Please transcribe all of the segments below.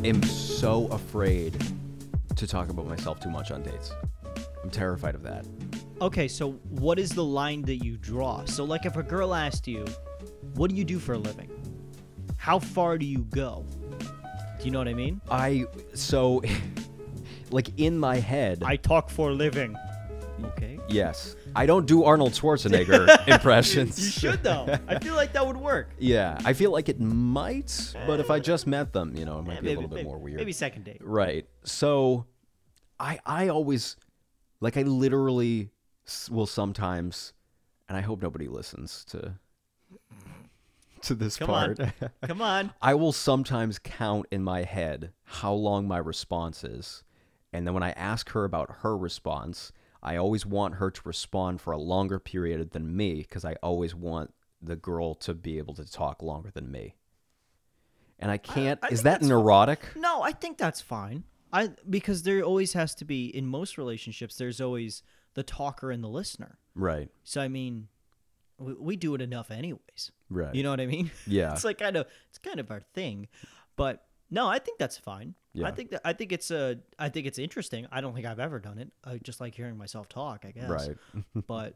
am so afraid to talk about myself too much on dates. I'm terrified of that. Okay, so what is the line that you draw? So, like, if a girl asked you, what do you do for a living? How far do you go? Do you know what I mean? Like, in my head... I talk for a living. Okay. Yes. I don't do Arnold Schwarzenegger impressions. You should, though. I feel like that would work. Yeah, I feel like it might, but if I just met them, it might be a little bit more weird. Maybe second date. Right. So, I always, like, I literally will sometimes, and I hope nobody listens to this part. Come on. I will sometimes count in my head how long my response is, and then when I ask her about her response, I always want her to respond for a longer period than me because I always want the girl to be able to talk longer than me. And I can't. Is that neurotic? No, I think that's fine. Because there always has to be, in most relationships, there's always the talker and the listener. Right. So, I mean, we do it enough anyways. Right. You know what I mean? Yeah. It's kind of our thing. But no, I think that's fine. Yeah. I think it's interesting. I don't think I've ever done it. I just like hearing myself talk, I guess. Right. But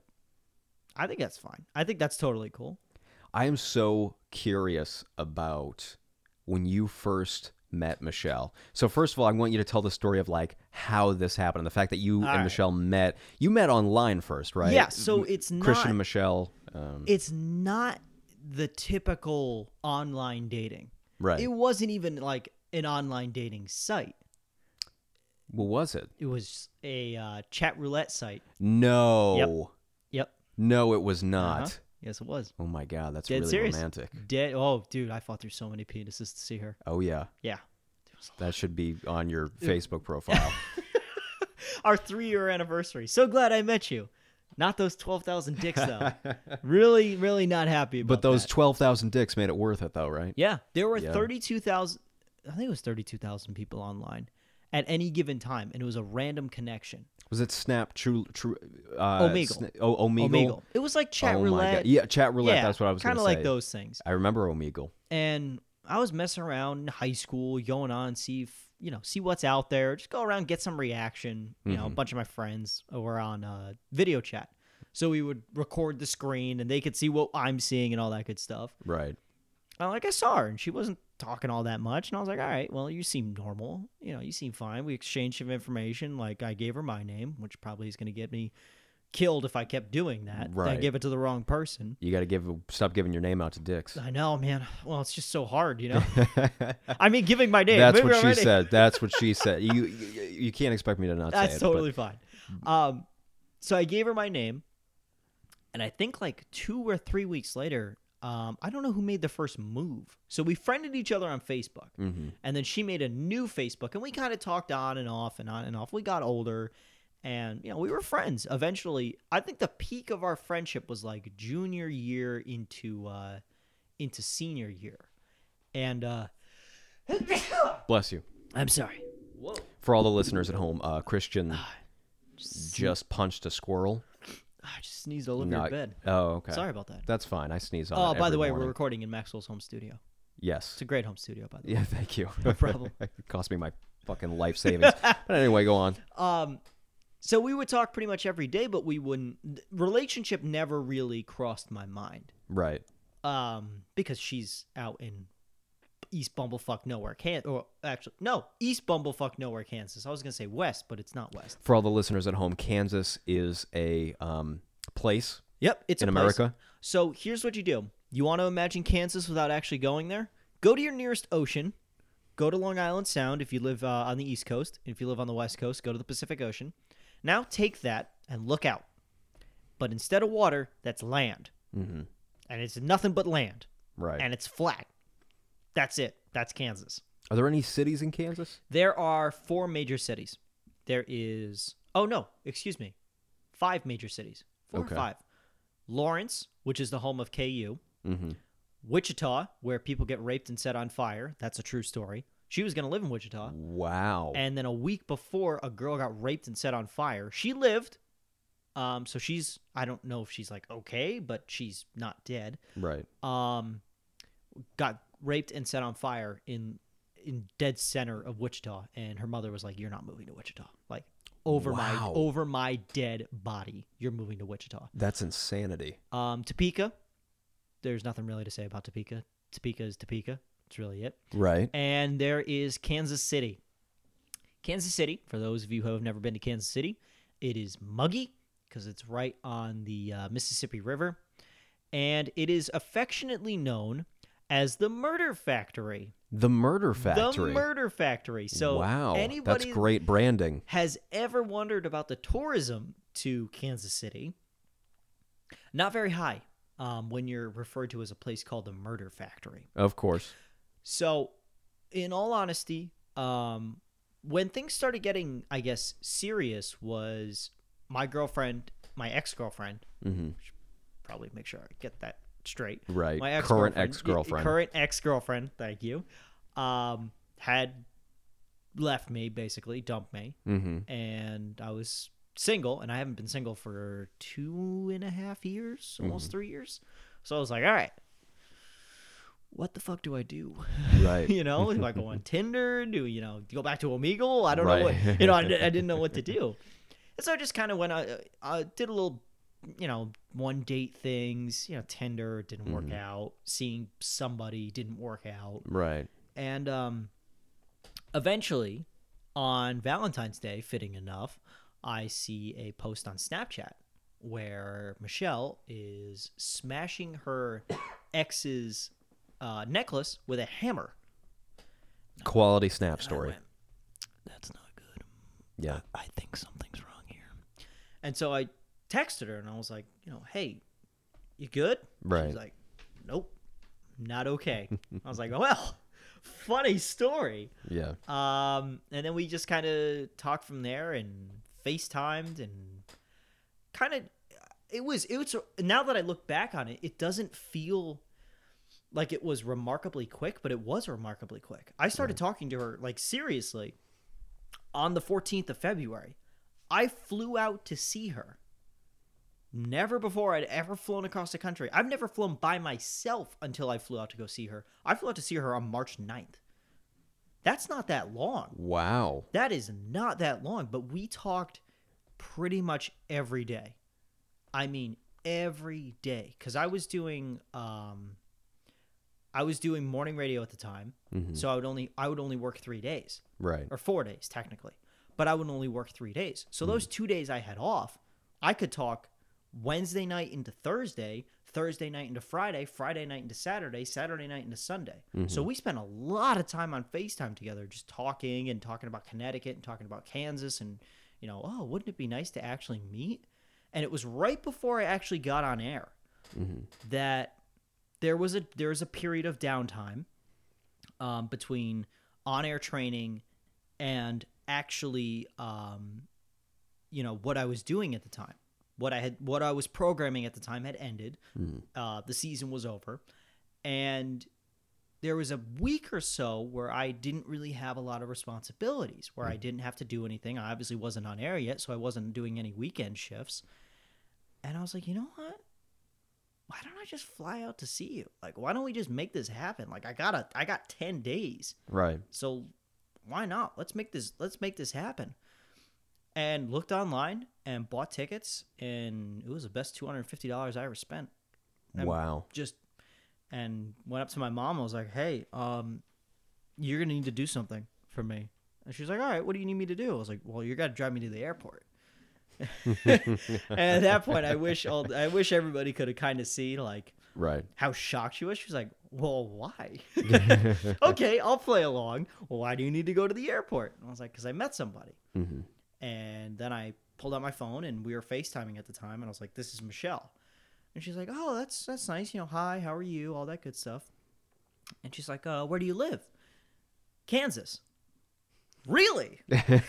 I think that's fine. I think that's totally cool. I am so curious about when you first met Michelle. So first of all, I want you to tell the story of like how this happened and the fact that you and Michelle met. You met online first, right? Yeah, so it's not Christian and Michelle. It's not the typical online dating. Right. It wasn't even like an online dating site. What was it? It was a chat roulette site. No. Yep. No, it was not. Uh-huh. Yes, it was. Oh my God, that's Dead really serious. romantic. Oh, dude, I fought through so many penises to see her. Oh yeah. Yeah. That should be on your Facebook profile. Our 3-year anniversary. So glad I met you. Not those 12,000 dicks, though. Really, really not happy about But those that. 12,000 dicks made it worth it, though, right? Yeah. There were Yeah. 32,000, I think it was 32,000 people online at any given time, and it was a random connection. Was it Snap True Omegle. Omegle? Omegle. It was like chat Oh my roulette. God. Yeah, chat roulette. Yeah, That's what I was going to say. kind of like those things. I remember Omegle. And I was messing around in high school, going on, see what's out there. Just go around, get some reaction. A bunch of my friends were on video chat. So we would record the screen, and they could see what I'm seeing and all that good stuff. Right. Like, I saw her, and she wasn't talking all that much. And I was like, all right, well, you seem normal. You seem fine. We exchanged some information. Like, I gave her my name, which probably is going to get me killed if I kept doing that. Right. I give it to the wrong person. You got to stop giving your name out to dicks. I know, man. Well, it's just so hard, I mean, giving my name. That's what she said. That's what she said. You can't expect me to not say it. That's totally fine. So I gave her my name, and I think like 2 or 3 weeks later, I don't know who made the first move. So we friended each other on Facebook, and then she made a new Facebook, and we kind of talked on and off and on and off. We got older, and we were friends. Eventually, I think the peak of our friendship was like junior year into senior year, and Bless you. I'm sorry. Whoa. For all the listeners at home, Christian just punched a squirrel. I just sneezed all over your bed. Oh, okay. Sorry about that. That's fine. I sneeze on Oh, it by the way, morning. we're recording in Maxwell's home studio. Yes. It's a great home studio, by the way. Yeah, thank you. No problem. It cost me my fucking life savings. But anyway, go on. So we would talk pretty much every day, but we wouldn't. Relationship never really crossed my mind. Right. Because she's out in East Bumblefuck nowhere, East Bumblefuck nowhere, Kansas. I was gonna say West, but it's not West. For all the listeners at home, Kansas is a place. Yep, it's in a place. America. So here's what you do: you want to imagine Kansas without actually going there? Go to your nearest ocean. Go to Long Island Sound if you live on the East Coast. If you live on the West Coast, go to the Pacific Ocean. Now take that and look out. But instead of water, that's land. Mm-hmm. And it's nothing but land. Right. And it's flat. That's it. That's Kansas. Are there any cities in Kansas? There are 4 major cities. There is... Oh, no. Excuse me. 5 major cities. 4 Okay. or 5. Lawrence, which is the home of KU. Mm-hmm. Wichita, where people get raped and set on fire. That's a true story. She was going to live in Wichita. Wow. And then a week before, a girl got raped and set on fire. She lived. So she's... I don't know if she's like okay, but she's not dead. Right. Got raped and set on fire in in dead center of Wichita, and her mother was like, "You're not moving to Wichita. Like over my dead body, you're moving to Wichita." That's insanity. Topeka. There's nothing really to say about Topeka. Topeka is Topeka. That's really it. Right. And there is Kansas City. Kansas City, for those of you who have never been to Kansas City, it is muggy because it's right on the Mississippi River. And it is affectionately known as the Murder Factory. The Murder Factory. The Murder Factory. So wow, anybody that's great branding. has ever wondered about the tourism to Kansas City, not very high when you're referred to as a place called the Murder Factory. Of course. So, in all honesty, when things started getting, I guess, serious was my ex-girlfriend, should probably make sure I get that straight. Right. My current ex-girlfriend. Current ex-girlfriend, thank you, had left me, basically, dumped me, and I was single, and I haven't been single for 2.5 years, almost 3 years. So I was like, all right, what the fuck do I do? Right. Do I go on Tinder? Do go back to Omegle? I don't know what, I didn't know what to do. And so I just kind of went, I did a little, one date things, Tinder didn't work out. Seeing somebody didn't work out. Right. And eventually on Valentine's Day, fitting enough, I see a post on Snapchat where Michelle is smashing her ex's necklace with a hammer. Quality Snap story. Went, that's not good. Yeah. I think something's wrong here. And so I texted her and I was like, hey, you good? Right. She's like, nope, not okay. I was like, well, funny story. Yeah. And then we just kind of talked from there and FaceTimed and kind of it was now that I look back on it, it doesn't feel like it was remarkably quick, but it was remarkably quick. I started talking to her like seriously on the 14th of February. I flew out to see her. Never before I'd ever flown across the country. I've never flown by myself until I flew out to go see her. I flew out to see her on March 9th. That's not that long. Wow. That is not that long, but we talked pretty much every day. I mean, every day. Because I was doing morning radio at the time, so I would only work 3 days. Right. Or 4 days, technically. But I would only work 3 days. So those 2 days I had off, I could talk Wednesday night into Thursday, Thursday night into Friday, Friday night into Saturday, Saturday night into Sunday. So we spent a lot of time on FaceTime together, just talking about Connecticut and talking about Kansas and, wouldn't it be nice to actually meet? And it was right before I actually got on air that there was a period of downtime between on-air training and actually, what I was doing at the time. What I was programming at the time had ended. The season was over. And there was a week or so where I didn't really have a lot of responsibilities, where I didn't have to do anything. I obviously wasn't on air yet, so I wasn't doing any weekend shifts. And I was like, you know what? Why don't I just fly out to see you? Like, why don't we just make this happen? Like, I got 10 days. Right. So why not? Let's make this happen. And looked online and bought tickets, and it was the best $250 I ever spent. And wow. And went up to my mom. I was like, hey, you're going to need to do something for me. And she's like, all right, what do you need me to do? I was like, well, you got to drive me to the airport. And at that point, I wish everybody could have kind of seen like right how shocked she was. She was like, well, why? Okay, I'll play along. Well, why do you need to go to the airport? And I was like, because I met somebody. And then I pulled out my phone and we were FaceTiming at the time. And I was like, this is Michelle. And she's like, oh, that's nice. Hi, how are you? All that good stuff. And she's like, where do you live? Kansas. Really?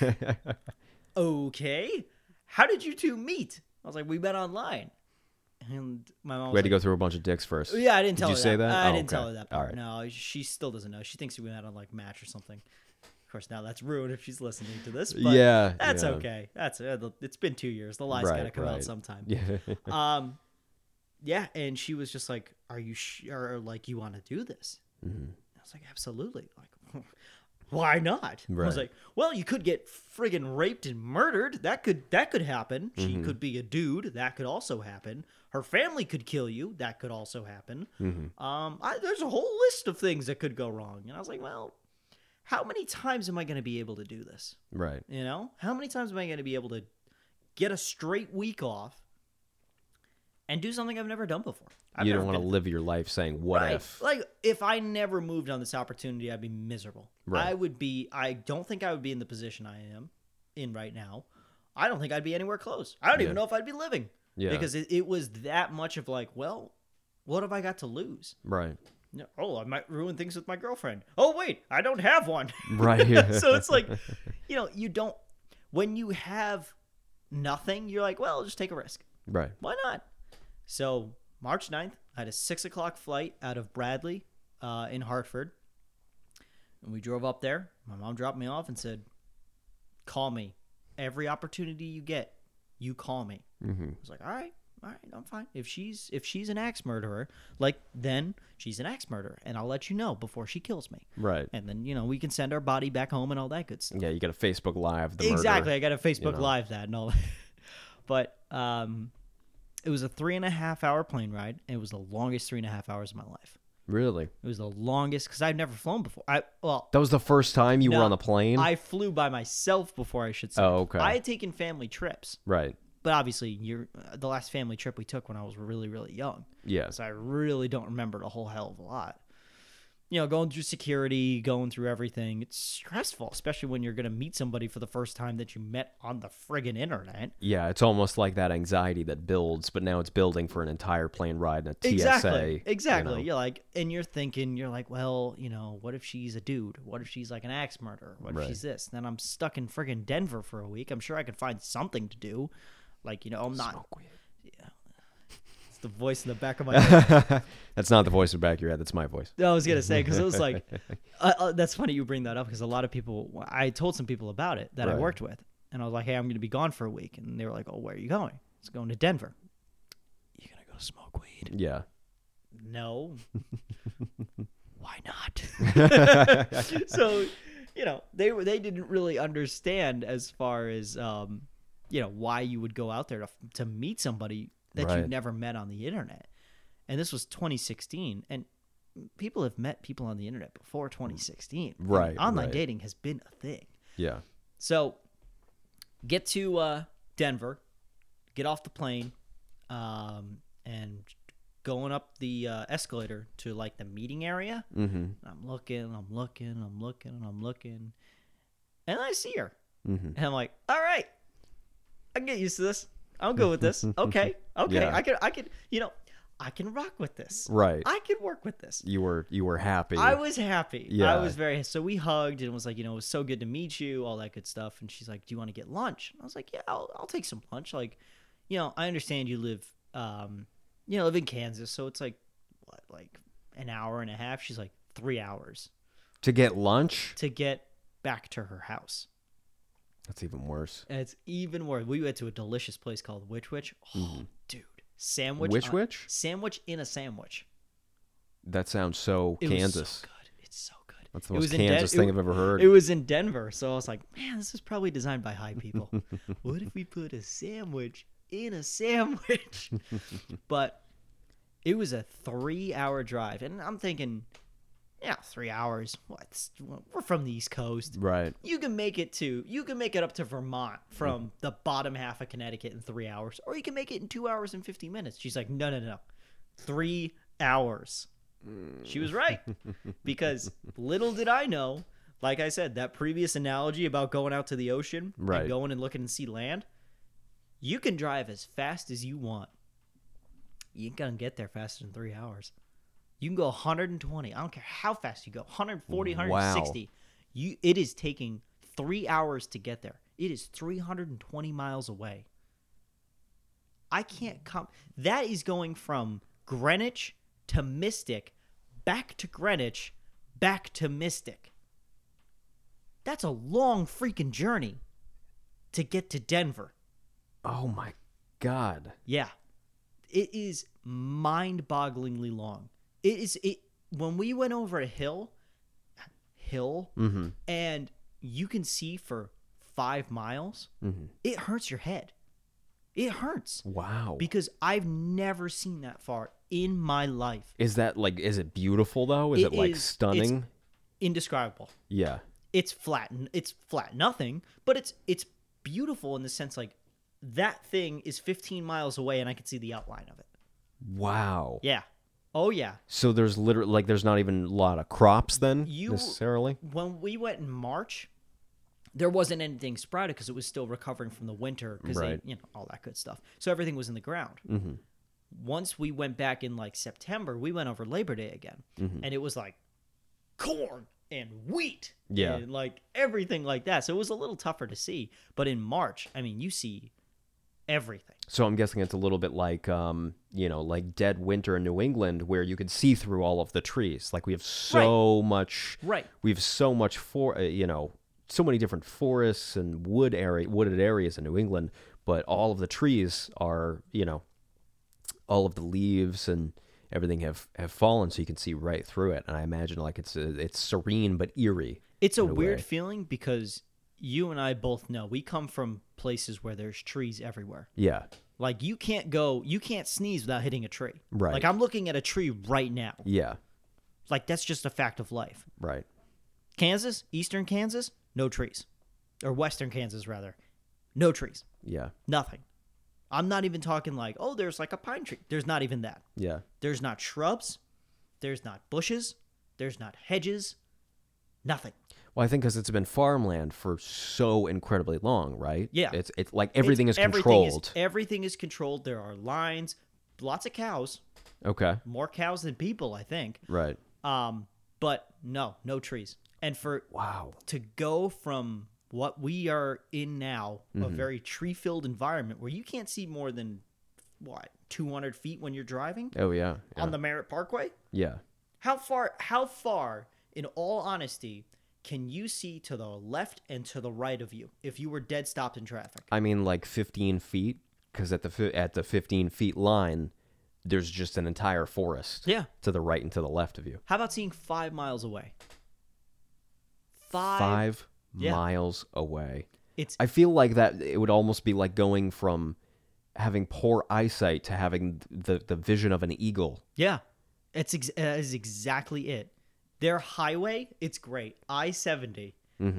Okay. How did you two meet? I was like, we met online. And my mom was we had to go through a bunch of dicks first. Yeah, I didn't tell her that. Did you say that? I didn't tell her that part. All right. No, she still doesn't know. She thinks we met on like Match or something. Of course, now that's ruined if she's listening to this. But yeah, that's okay. It's been 2 years. The lie's gotta come out sometime. Yeah. Yeah, and she was just like, "Are you sure? Like, you want to do this?" I was like, "Absolutely." Like, why not? I was Right. like, well, you could get friggin' raped and murdered. That could happen. She could be a dude. That could also happen. Her family could kill you. That could also happen. There's a whole list of things that could go wrong. And I was like, well, how many times am I going to be able to do this? Right. You know, how many times am I going to be able to get a straight week off and do something I've never done before? You don't want to live your life saying, what if? Like, if I never moved on this opportunity, I'd be miserable. Right. I don't think I would be in the position I am in right now. I don't think I'd be anywhere close. I don't even know if I'd be living. Yeah. Because it was that much of like, well, what have I got to lose? Right. Oh, I might ruin things with my girlfriend. Oh, wait, I don't have one. Right. So it's like, you don't, when you have nothing, you're like, well, just take a risk. Right. Why not? So March 9th, I had a 6:00 flight out of Bradley in Hartford. And we drove up there. My mom dropped me off and said, call me. Every opportunity you get, you call me. I was like, all right, I'm fine. If she's an axe murderer, then she's an axe murderer. And I'll let you know before she kills me. Right. And then, we can send our body back home and all that good stuff. Yeah, you got a Facebook Live the Exactly. murder. I got a Facebook Live that and all that. But it was a 3.5-hour plane ride. And it was the longest 3.5 hours of my life. Really? It was the longest because I've never flown before. That was the first time you were on a plane? I flew by myself before, I should say. Oh, okay. I had taken family trips. Right. But obviously, the last family trip we took when I was really, really young. Yeah. So I really don't remember a whole hell of a lot. Going through security, going through everything. It's stressful, especially when you're going to meet somebody for the first time that you met on the friggin' internet. Yeah, it's almost like that anxiety that builds, but now it's building for an entire plane ride and a TSA. Exactly. You're like, and you're thinking, well, what if she's a dude? What if she's like an axe murderer? What if she's this? Then I'm stuck in friggin' Denver for a week. I'm sure I could find something to do. Like, I'm not. Smoke weed. Yeah. It's the voice in the back of my head. That's not the voice in the back of your head. That's my voice. I was going to say, because it was like, that's funny you bring that up, because a lot of people, I told some people about it that I worked with. And I was like, hey, I'm going to be gone for a week. And they were like, oh, where are you going? It's going to Denver. You going to go smoke weed? Yeah. No. Why not? So, they didn't really understand as far as, why you would go out there to meet somebody that you've never met on the internet. And this was 2016. And people have met people on the internet before 2016. Right. Online dating has been a thing. Yeah. So get to Denver, get off the plane, and going up the escalator to like the meeting area. Mm-hmm. I'm looking. And I see her. And I'm like, all right, I can get used to this. I'm good with this. Okay. Yeah. I can rock with this. Right. I can work with this. You were happy. I was happy. Yeah. I was so we hugged and was like, it was so good to meet you, all that good stuff. And she's like, do you want to get lunch? And I was like, yeah, I'll take some lunch. Like, I understand you live in Kansas. So it's like, what, like an hour and a half? She's like 3 hours. To get lunch? To get back to her house. That's even worse. And it's even worse. We went to a delicious place called Witch Witch. Oh, dude. Sandwich. Witch? Sandwich in a sandwich. That sounds so Kansas. Was so good. It's so good. That's the most Kansas thing I've ever heard. It was in Denver. So I was like, man, this is probably designed by high people. What if we put a sandwich in a sandwich? But it was a 3-hour drive. And I'm thinking, 3 hours. We're from the East Coast. Right. You can make it up to Vermont from the bottom half of Connecticut in 3 hours, or you can make it in 2 hours and 50 minutes. She's like, no. 3 hours. She was right. Because little did I know, like I said, that previous analogy about going out to the ocean and going and looking and see land, you can drive as fast as you want. You ain't gonna get there faster than 3 hours. You can go 120. I don't care how fast you go. 140, 160. Wow. It is taking 3 hours to get there. It is 320 miles away. I can't come. That is going from Greenwich to Mystic, back to Greenwich, back to Mystic. That's a long freaking journey to get to Denver. Oh my God. Yeah. It is mind-bogglingly long. When we went over a hill hill, and you can see for 5 miles. It hurts your head. It hurts. Wow. Because I've never seen that far in my life. Is it beautiful though? Is it like stunning? It's indescribable. Yeah. It's flat nothing, but it's beautiful in the sense like that thing is 15 miles away and I can see the outline of it. Wow. Yeah. Oh yeah. So there's literally like there's not even a lot of crops then necessarily? When we went in March, there wasn't anything sprouted because it was still recovering from the winter because all that good stuff. So everything was in the ground. Once we went back in like September, we went over Labor Day again, and it was like corn and wheat, and like everything like that. So it was a little tougher to see. But in March, I mean, you see everything. So I'm guessing it's a little bit like like dead winter in New England where you could see through all of the trees. Like we have so much. Right. We have so much so many different forests and wooded areas in New England, but all of the trees are, all of the leaves and everything have fallen, so you can see right through it. And I imagine like it's serene but eerie. It's a weird feeling because you and I both know we come from places where there's trees everywhere. Yeah. Like you can't sneeze without hitting a tree. Right. Like I'm looking at a tree right now. Yeah. Like that's just a fact of life. Right. Kansas, eastern Kansas, no trees. Or western Kansas, rather. No trees. Yeah. Nothing. I'm not even talking like, oh, there's like a pine tree. There's not even that. Yeah. There's not shrubs. There's not bushes. There's not hedges. Nothing. Well, I think because it's been farmland for so incredibly long, right? Yeah. It's like everything is controlled. Everything is controlled. There are lines. Lots of cows. Okay. More cows than people, I think. Right. But no trees. And to go from what we are in now, a very tree-filled environment where you can't see more than 200 feet when you're driving? Oh yeah. On the Merritt Parkway? Yeah. How far, in all honesty, can you see to the left and to the right of you if you were dead stopped in traffic? I mean, like 15 feet, because at the 15 feet line, there's just an entire forest. Yeah. To the right and to the left of you. How about seeing 5 miles away? 5 miles away. I feel like that it would almost be like going from having poor eyesight to having the vision of an eagle. Yeah. That is exactly it. Their highway, it's great. I-70.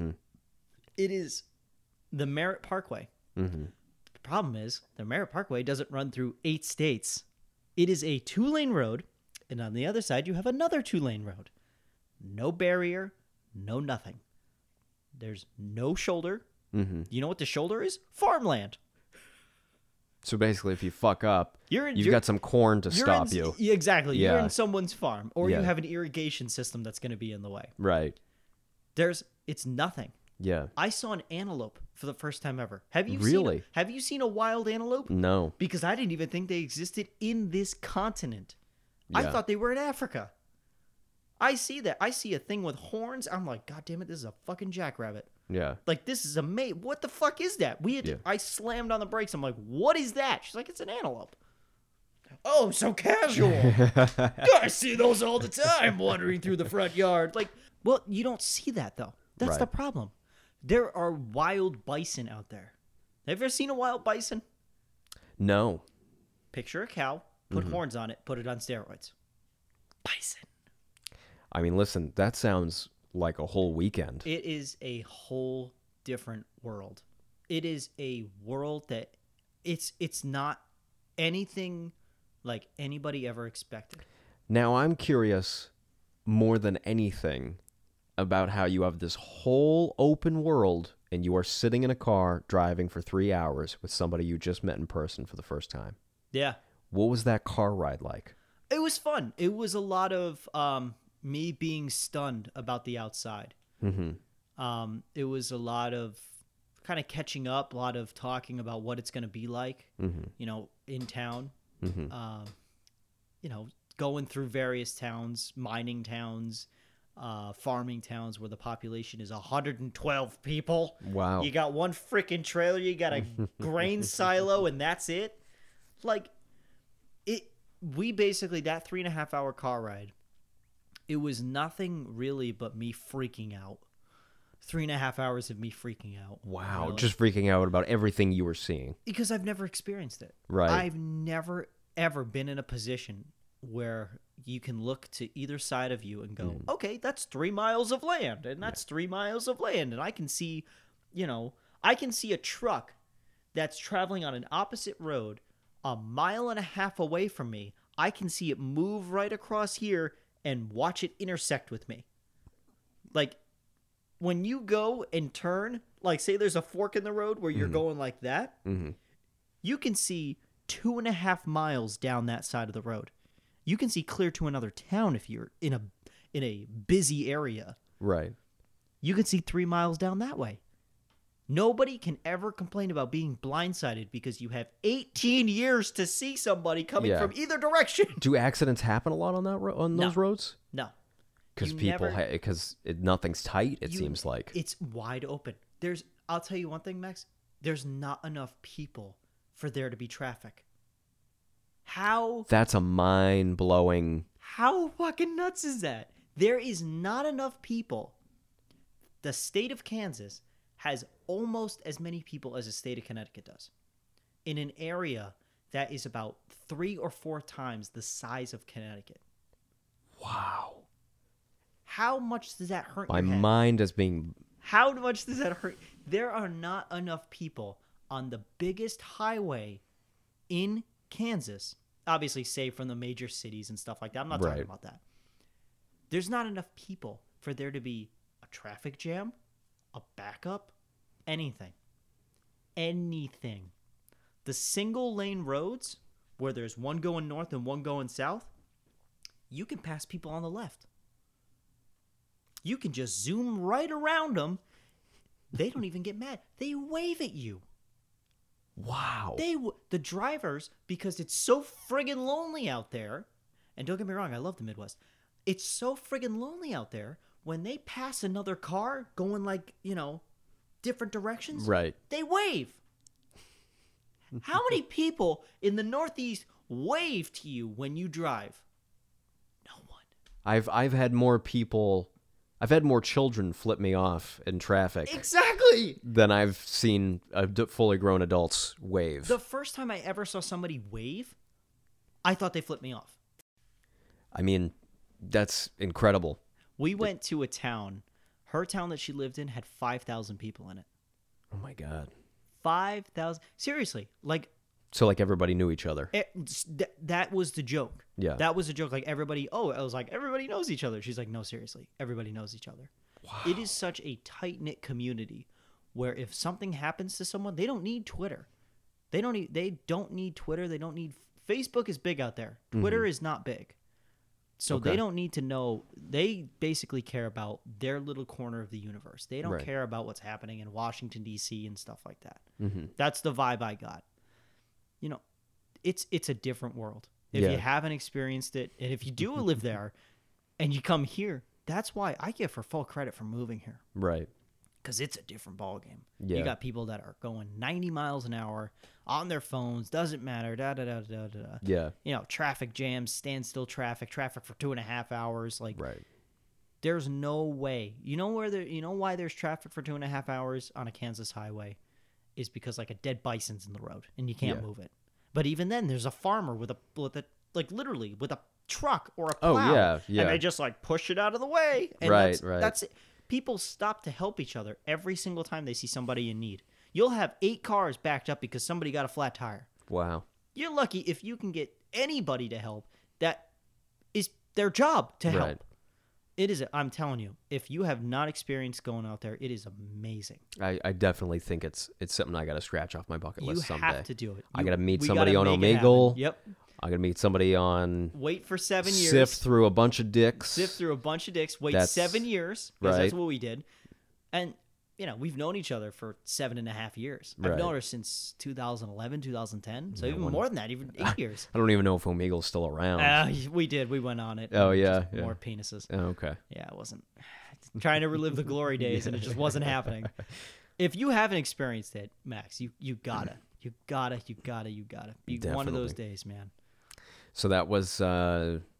It is the Merritt Parkway. The problem is the Merritt Parkway doesn't run through 8 states. It is a 2-lane road, and on the other side you have another 2-lane road. No barrier, no nothing. There's no shoulder. You know what the shoulder is? Farmland. So basically, if you fuck up, you've got some corn to stop you. Exactly. Yeah. You're in someone's farm, or you have an irrigation system that's going to be in the way. Right. It's nothing. Yeah. I saw an antelope for the first time ever. Have you have you seen a wild antelope? No. Because I didn't even think they existed in this continent. Yeah. I thought they were in Africa. I see that. I see a thing with horns. I'm like, God damn it, this is a fucking jackrabbit. Yeah. Like, this is amazing. What the fuck is that? I slammed on the brakes. I'm like, what is that? She's like, it's an antelope. Oh, so casual. I see those all the time wandering through the front yard. Like, well, you don't see that, though. That's the problem. There are wild bison out there. Have you ever seen a wild bison? No. Picture a cow, put horns on it, put it on steroids. Bison. I mean, listen, that sounds like a whole weekend. It is a whole different world. It is a world that it's not anything like anybody ever expected. Now, I'm curious more than anything about how you have this whole open world and you are sitting in a car driving for 3 hours with somebody you just met in person for the first time. Yeah. What was that car ride like? It was fun. It was a lot of me being stunned about the outside. It was a lot of kind of catching up, a lot of talking about what it's going to be like, in town. Going through various towns, mining towns, farming towns where the population is 112 people. Wow. You got one freaking trailer, you got a grain silo, and that's it. Like, we basically, that 3.5 hour car ride, It was nothing really but me freaking out. 3.5 hours of me freaking out. Wow. Really. Just freaking out about everything you were seeing. Because I've never experienced it. Right. I've never, ever been in a position where you can look to either side of you and go, okay, that's 3 miles of land, and that's 3 miles of land. And I can see, I can see a truck that's traveling on an opposite road 1.5 miles away from me. I can see it move right across here and watch it intersect with me. Like, when you go and turn, like say there's a fork in the road where you're going like that, you can see 2.5 miles down that side of the road. You can see clear to another town if you're in a busy area. Right. You can see 3 miles down that way. Nobody can ever complain about being blindsided because you have 18 years to see somebody coming from either direction. Do accidents happen a lot on that on those roads? No. Because nothing's tight, it seems like. It's wide open. I'll tell you one thing, Max. There's not enough people for there to be traffic. How? That's a mind-blowing... How fucking nuts is that? There is not enough people. The state of Kansas has almost as many people as the state of Connecticut does. In an area that is about 3 or 4 times the size of Connecticut. Wow. How much does that hurt My your head? mind is being... How much does that hurt? There are not enough people on the biggest highway in Kansas, obviously save from the major cities and stuff like that. I'm not talking about that. There's not enough people for there to be a traffic jam, a backup, anything. Anything. The single lane roads where there's one going north and one going south, you can pass people on the left. You can just zoom right around them. They don't even get mad. They wave at you. Wow. The drivers, because it's so friggin' lonely out there, and don't get me wrong, I love the Midwest. It's so friggin' lonely out there, when they pass another car going like, different directions, right? They wave. How many people in the Northeast wave to you when you drive? No one. I've had more people... I've had more children flip me off in traffic. Exactly. Than I've seen fully grown adults wave. The first time I ever saw somebody wave, I thought they flipped me off. I mean, that's incredible. We went to a town. Her town that she lived in had 5,000 people in it. Oh my God. 5,000. Seriously. So everybody knew each other. That was the joke. Yeah. That was the joke. Everybody knows each other. She's like, no, seriously. Everybody knows each other. Wow. It is such a tight-knit community where if something happens to someone, they don't need Twitter. They don't need Twitter. They don't need... Facebook is big out there. Twitter is not big. So they don't need to know. They basically care about their little corner of the universe. They don't care about what's happening in Washington, D.C. and stuff like that. Mm-hmm. That's the vibe I got. It's a different world. If you haven't experienced it, and if you do live there and you come here, that's why I give her full credit for moving here. Right. Because it's a different ballgame. Yeah. You got people that are going 90 miles an hour on their phones, doesn't matter, da-da-da-da-da. Yeah. Traffic jams, standstill traffic for 2.5 hours. Right. There's no way. You know why there's traffic for 2.5 hours on a Kansas highway? Is because a dead bison's in the road and you can't move it. But even then, there's a farmer with a literally with a truck or a plow. Oh yeah. And they just push it out of the way. And right. That's it. People stop to help each other every single time they see somebody in need. You'll have 8 cars backed up because somebody got a flat tire. Wow. You're lucky if you can get anybody to help. That is their job to help. Right. It is. I'm telling you, if you have not experienced going out there, it is amazing. I definitely think it's something I got to scratch off my bucket list someday. You have to do it. I got to meet somebody on Omegle. Yep. I got to meet somebody on... Wait for 7 years. Sift through a bunch of dicks. Wait 7 years. Because that's what we did. And, we've known each other for 7.5 years. I've known her since 2011, 2010. So even more than that, even 8 years. I don't even know if Omegle's still around. We did. We went on it. Oh, yeah. More penises. Oh, okay. Yeah, it wasn't... Trying to relive the glory days, and it just wasn't happening. If you haven't experienced it, Max, you gotta. You gotta. Be Definitely. one of those days, man. So that was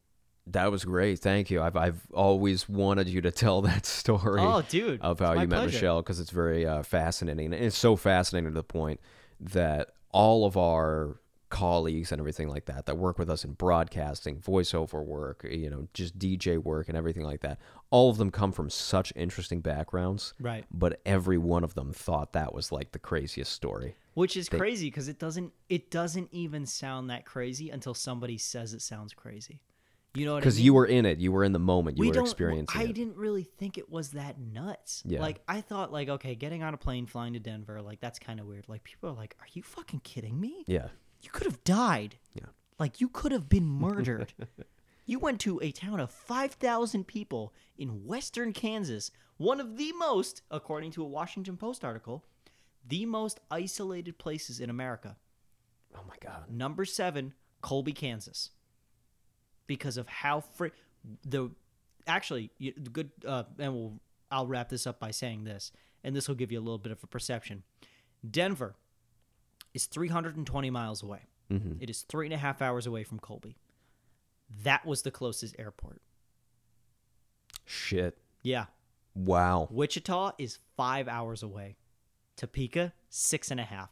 That was great. Thank you. I've always wanted you to tell that story. Oh, dude, of how you met Michelle, because it's very fascinating. And it's so fascinating to the point that all of our colleagues and everything like that work with us in broadcasting, voiceover work, just DJ work and everything like that, all of them come from such interesting backgrounds. Right. But every one of them thought that was like the craziest story. Which is crazy because it doesn't even sound that crazy until somebody says it sounds crazy. You know what I mean? Because you were in it. You were in the moment. You were experiencing it. I didn't really think it was that nuts. Yeah. Like, I thought, like, okay, getting on a plane, flying to Denver, like, that's kind of weird. Like, people are like, are you fucking kidding me? Yeah. You could have died. Yeah. Like, you could have been murdered. You went to a town of 5,000 people in western Kansas, one of the most, according to a Washington Post article, the most isolated places in America. Oh, my God. Number 7, Colby, Kansas. Because of how I'll wrap this up by saying this, and this will give you a little bit of a perception. Denver is 320 miles away. Mm-hmm. It is 3.5 hours away from Colby. That was the closest airport. Shit. Yeah. Wow. Wichita is 5 hours away. Topeka, 6.5.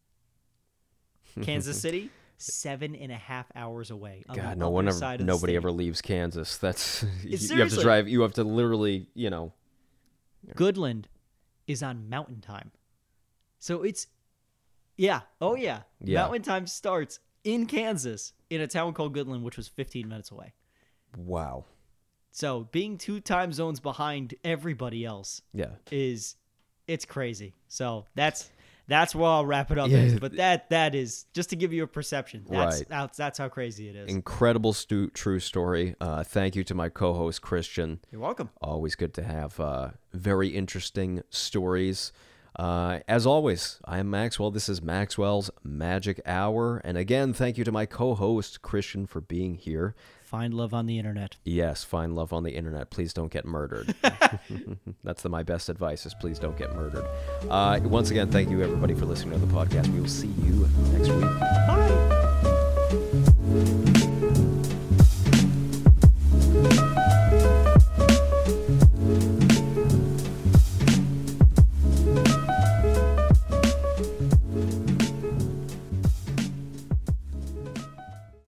Kansas City, 7.5 hours away. God, nobody ever leaves Kansas. That's you have to drive. You have to literally, Goodland is on mountain time, so it's yeah. Mountain time starts in Kansas in a town called Goodland, which was 15 minutes away. Wow. So being 2 time zones behind everybody else, it's crazy. So that's where I'll wrap it up. Yeah. But that is just to give you a perception. That's how crazy it is. Incredible true story. Thank you to my co-host Christian. You're welcome. Always good to have very interesting stories. As always, I am Maxwell. This is Maxwell's Magic Hour. And again, thank you to my co-host Christian for being here. Find love on the internet. Yes, find love on the internet. Please don't get murdered. That's my best advice is please don't get murdered. Once again, thank you everybody for listening to the podcast. We will see you next week. Bye.